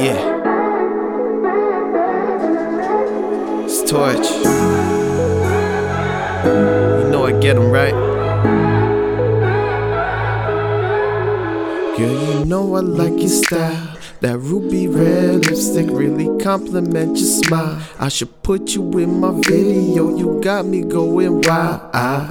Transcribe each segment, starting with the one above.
Yeah. It's Torch. You know I get 'em right. Girl, you know I like your style. That ruby red lipstick really compliment your smile. I should put you in my video, you got me going wild.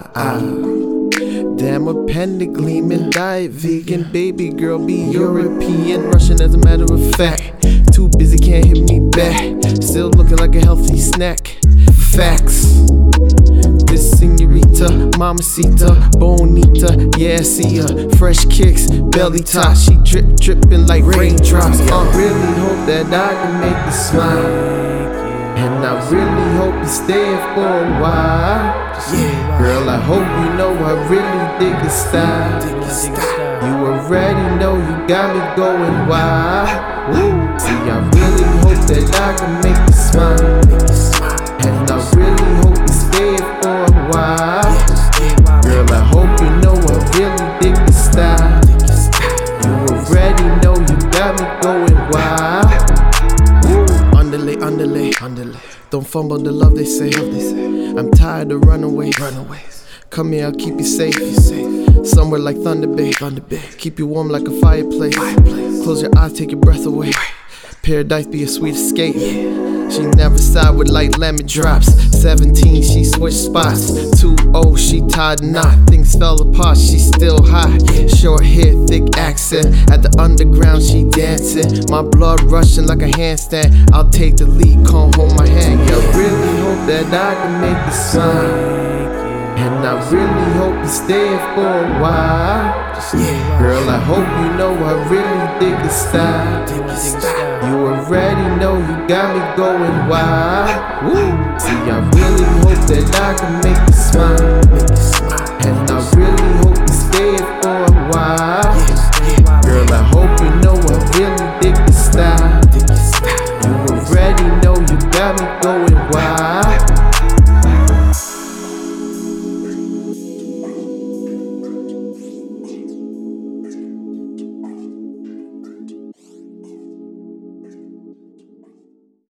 Damn, a pendant gleaming, diet vegan, baby girl be European, Russian as a matter of fact. Too busy, can't hit me back. Still looking like a healthy snack. Facts. This señorita, mamacita, bonita, yeah, I see her. Fresh kicks, belly top, she dripping like raindrops. I really hope that I can make you smile, and I really hope you stay for a while. Girl, I hope you know I really dig your style. You already know you got me going wild. See, I really hope that I can make you smile, and I really hope you stay for a while. Girl, I hope you know I really dig your style. You already know you got me going wild. Underlay. Don't fumble the love they say. I'm tired of runaways. Come here, I'll keep you safe. Somewhere like Thunder Bay. Keep you warm like a fireplace. Close your eyes, take your breath away. Paradise be a sweet escape. She never sighed with light lemon drops. 17, she switched spots. 2-0, she tied knot. Things fell apart, she still hot. Short hair, thick accent. At the underground, she dancing. My blood rushing like a handstand. I'll take the lead, come hold my hand. Yeah, I really hope that I can make you smile, and I really hope you stay for a while. Girl, I hope you know I really dig your style. You already know you got me going wild. See, I really hope that I can make